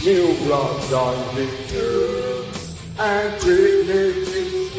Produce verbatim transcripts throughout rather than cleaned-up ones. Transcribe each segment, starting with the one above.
New blood on picture and dignity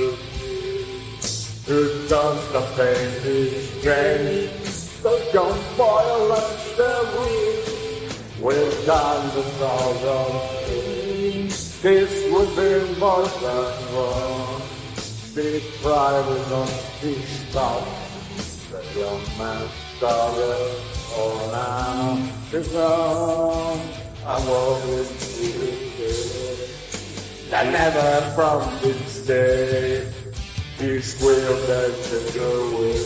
who does the pain is strange, the young violence their roots with time to sorrow. This would be more than wrong. Big pride is on his stop. The young man started all now is wrong. I walk with you. That never from this day. He squealed and took away.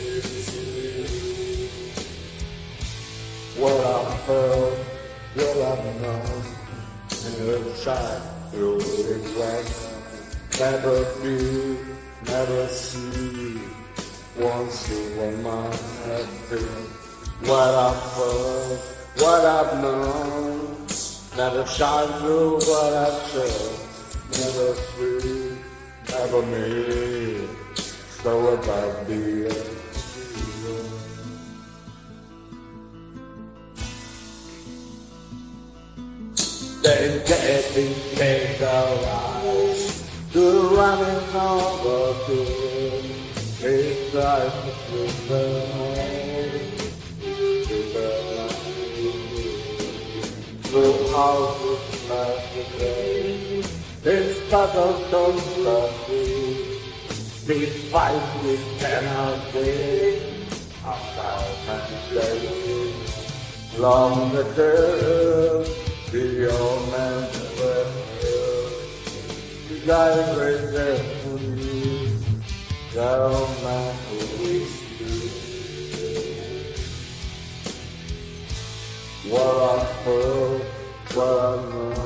What I've heard, what I've known, and the shine through his life. Never feel, never see. Once you were mine, have been. What I've heard, what I've known, never shine through what I've said. Never feel, never me. So about the they dedicate their lives to running over good. It's like with the home, with the life. Through houses like the day, it's cut of constantly. We fight with penalty, outside and day. Long the term. The old man you got a great day for you. That old man who is you. What I heard, what I know.